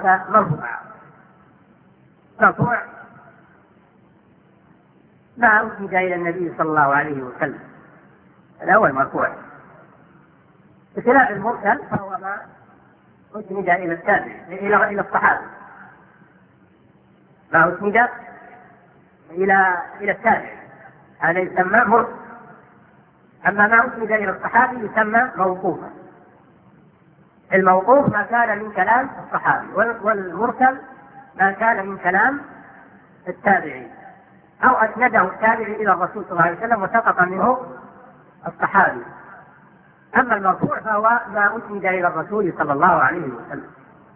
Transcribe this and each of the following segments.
الرواية مرفوع ما أسند إلى النبي صلى الله عليه وسلم، الأول مرفوع، بخلاف المرسل فهو ما أسند إلى التابع إلى الصحابي، ما أسند إلى التابع هذا يسمى مرسل، أما ما أسند إلى الصحابي يسمى موقوفا. الموقوف ما كان من كلام الصحابي، والمرسل ما كان من كلام التابعي أو أسنده التابعي إلى الرسول صلى الله عليه وسلم وسقط منه الصحابي. أما المرفوع فهو ما أسند إلى الرسول صلى الله عليه وسلم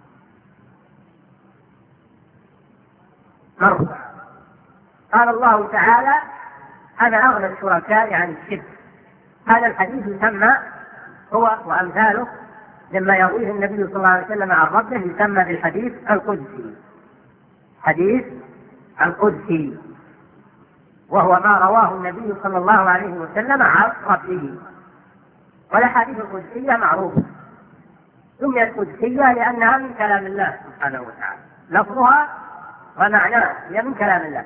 مرفوع. قال الله تعالى: أنا أغنى الشركاء عن الشرك. هذا الحديث يسمى هو وأمثاله لما يرويه النبي صلى الله عليه وسلم عن ربه يسمى بالحديث القدسي، حديث القدسي، وهو ما رواه النبي صلى الله عليه وسلم عن ربه. والأحاديث القدسية معروفة، سميت قدسية لأنها من كلام الله سبحانه وتعالى، لفظها ومعناه هي من كلام الله.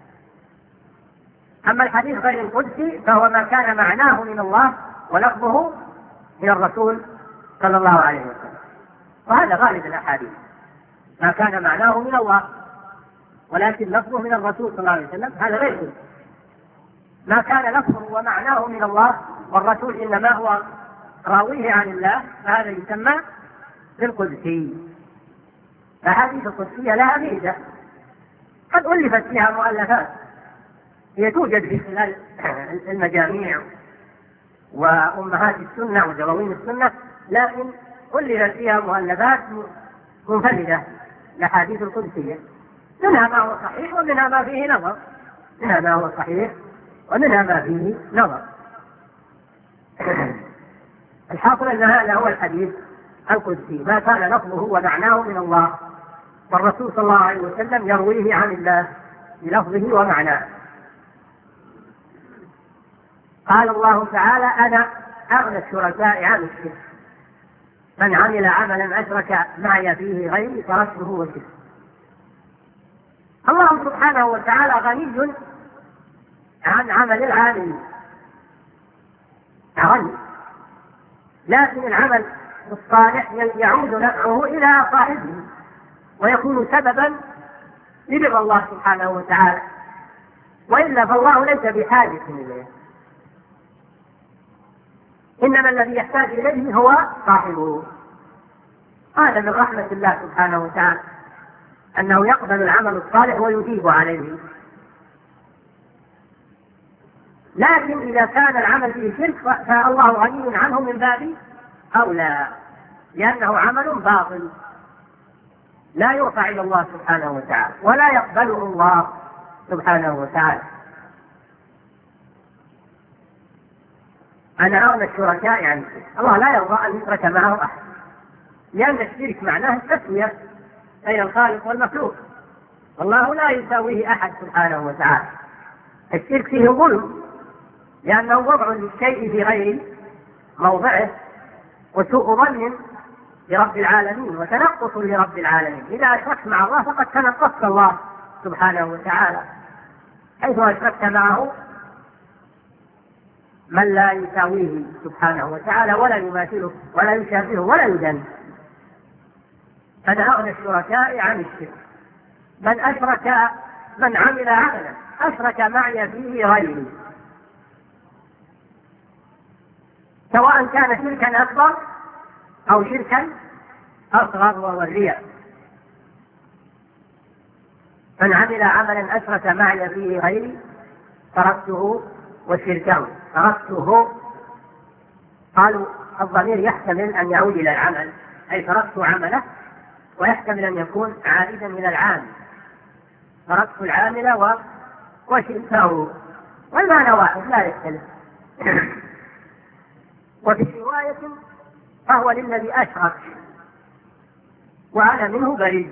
أما الحديث غير القدسي فهو ما كان معناه من الله ولفظه من الرسول صلى الله عليه وسلم، وهذا غالب الأحاديث، ما كان معناه من الله ولكن لفظه من الرسول صلى الله عليه وسلم هذا غير قدسي. ما كان لفظه ومعناه من الله والرسول إنما هو راويه عن الله فهذا يسمى بالقدسي. الأحاديث القدسية لها ميزة، قد ألفت فيها مؤلفات، هي توجد في خلال المجاميع وأمهات السنة ودواوين السنة، لكن ألفت فيها مؤلفات منفردة الأحاديث القدسية، منها ما هو صحيح ومنها ما فيه نظر، منها ما هو صحيح ومنها ما فيه نظر. الحاصل أن هذا هو الحديث القدسي، ما كان لفظه ومعناه من الله والرسول صلى الله عليه وسلم يرويه عن الله بلفظه ومعناه. قال الله تعالى: أنا أغنى الشركاء عن الشرك، من عمل عملا أشرك معي فيه غيري تركته وشركه. الله سبحانه وتعالى غني عن عمل العاملين، غني، لكن العمل الصالح يعود نفعه إلى صاحبه ويكون سببا لرضا الله سبحانه وتعالى، وإلا فالله ليس بحاجة إليه، إنما الذي يحتاج إليه هو صاحبه. هذا من رحمة الله سبحانه وتعالى أنه يقبل العمل الصالح ويجيب عليه. لكن إذا كان العمل فيه شرك فالله غني عنه من باب أولى، لأنه عمل باطل لا يرفع إلى الله سبحانه وتعالى ولا يقبله الله سبحانه وتعالى. أنا أغنى الشركاء عن الشرك، الله لا يرضى أن يشرك معه أحد، لأن الشرك معناه التسوية بين الخالق والمخلوق، والله لا يساويه أحد سبحانه وتعالى. الشرك فيه ظلم، لأنه وضع للشيء في غير موضعه وسوء ظن لرب العالمين وتنقص لرب العالمين. إذا أشركت مع الله فقد تنقصت الله سبحانه وتعالى، حيث أشركت معه من لا يساويه سبحانه وتعالى ولا يماثله ولا يشابهه ولا يدانه. أنا أغنى الشركاء عن الشرك، من عمل عملا أشرك معي فيه غيري، سواء كان شركا أكبر أو شركا أصغر وهو الرياء. من عمل عملا أشرك معي فيه غيري تركته وشركه. تركته قالوا الضمير يحتمل أن يعود إلى العمل، أي تركت عمله، ويحتمل أن يكون عائدا إلى العامل، تركت العامل وشركه، والمعنى واحد لا يختلف. وفي رواية فهو للذي أشرك وأنا منه بريء.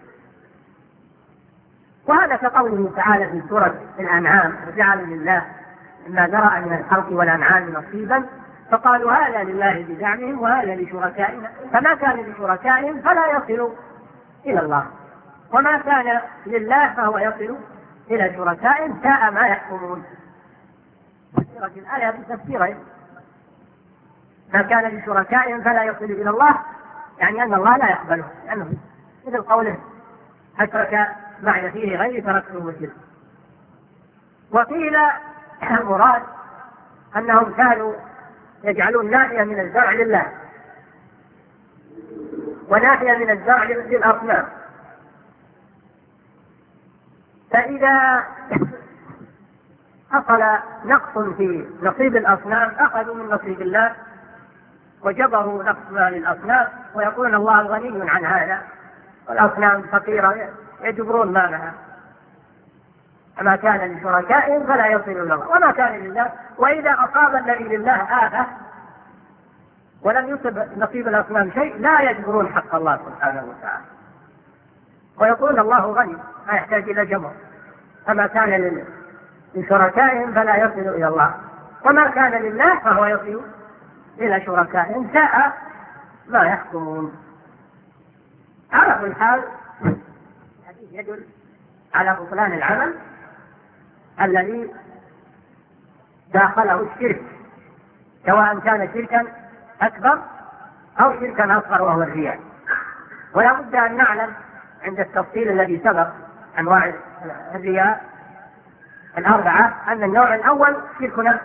وهذا كقوله تعالى في سورة الأنعام: وجعلوا لله مما ذرأ من الحرث والأنعام نصيبا فقالوا هذا لله بزعمهم وهذا لشركائنا، فما كان لشركائهم فلا يصل إلى الله، وما كان لله فهو يصل إلى شركاء ساء ما يحكمون. فسرت الآية بتفسيرين: ما كان لشركاء فلا يصل إلى الله، يعني أن الله لا يقبله، لأنه مثل قوله أشرك معي فيه غيري تركته وشرك. وقيل المراد أنهم كانوا يجعلون ناحية من الزرع لله وناحية من الزرع للأصنام، فإذا حصل نقص في نصيب الأصنام أخذوا من نصيب الله وجبروا نقص ما للأصنام، ويقولون الله غني عن هذا والأصنام فقيرة يجبرون مالها. ما كان لشركاء فلا يصل إلى الله وما كان لله، وإذا أصاب الذي لله آفة ولم يصب نصيب الأصنام شيء لا يجبرون حق الله سبحانه وتعالى، ويقول الله غني لا يحتاج إلى جبر. فما كان لشركائهم فلا يصل إلى الله وما كان لله فهو يصل إلى شركائهم ساء ما يحكمون. على كل حال الحديث يدل على بطلان العمل الذي داخله الشرك، سواء كان شركا أكبر أو شركا أصغر وهو الرياء. ولا بد أن نعلم عند التفصيل الذي سبق أنواع الرياء الأربعة أن النوع الأول شرك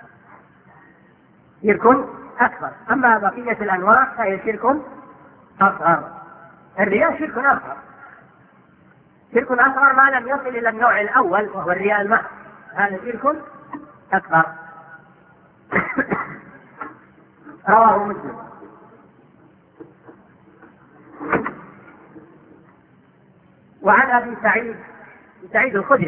أكبر، أما بقية الأنواع فهي شرك أصغر. الرياء شرك أصغر، شرك أصغر ما لم يصل إلى النوع الأول وهو الرياء المحض، هذا شرك أكبر. رواه مسلم. وعن أبي سعيد الخدري